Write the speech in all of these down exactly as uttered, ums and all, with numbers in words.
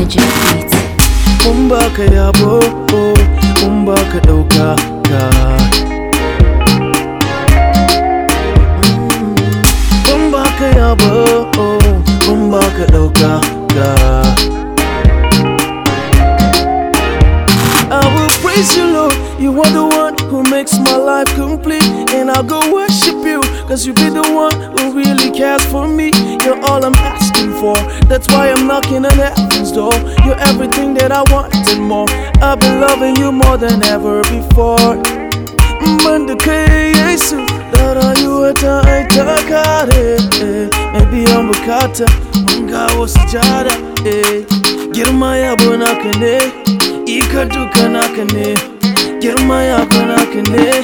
Magic Beats. Mun baka yabo, mun baka ɗaukaka. Mun baka yabo, mun baka ɗaukaka. I will praise you, Lord. You are the one who makes my life complete. And I'll go worship you, cause you be the one who really cares for me. You're all I'm asking for. That's why I'm knocking on heaven's door. You're everything that I want and more. I've been loving you more than ever before. Banda kai Yesu, da rayuwa ta ai ta kare. Maybe I'm bukata, mun ga wasu jara. Girma yabo naka ne, ika duka naka ne. Girma yabo naka ne,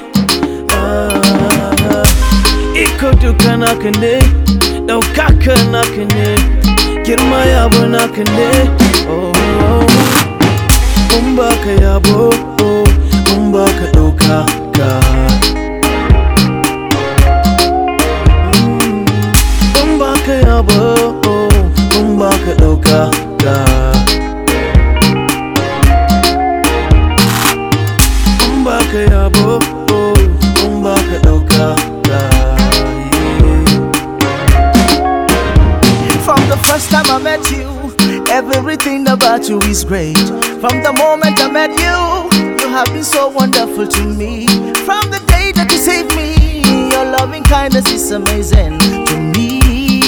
iko duka naka ne, ɗaukaka naka ne. Girma yabo naka ne, mun baka yabo, mun baka ɗaukaka. Mun baka yabo, mun baka ɗaukaka. Mun baka yabo, mun baka ɗaukaka. From the first time I met you, everything about you is great. From the moment I met you, you have been so wonderful to me. From the day that you saved me, your loving kindness is amazing to me.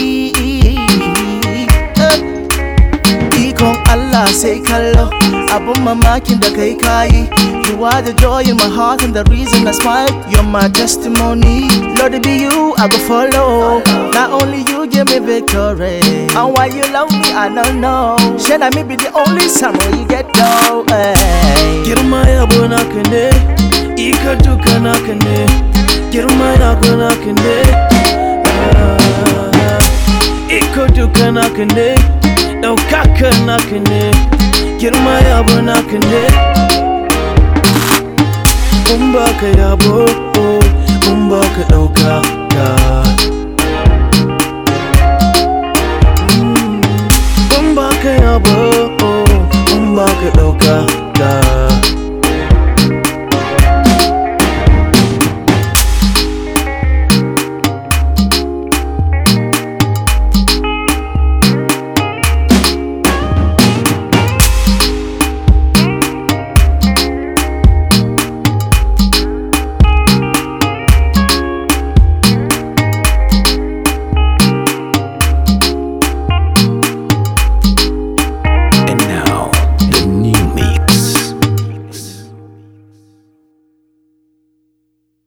Ikon Allah sai kallo, abun mamakin da kai kayi. You are the joy in my heart and the reason I smile. You're my testimony. Lord, it be you I go follow. Not only you give me victory, and why you love me I don't know. Should I be the only summer you get go? Girma yabo naka ne, ika duka naka ne. Girma yabo naka ne, iko duka naka ne, ɗaukaka naka ne. Girma yabo naka ne. Mun baka yabo,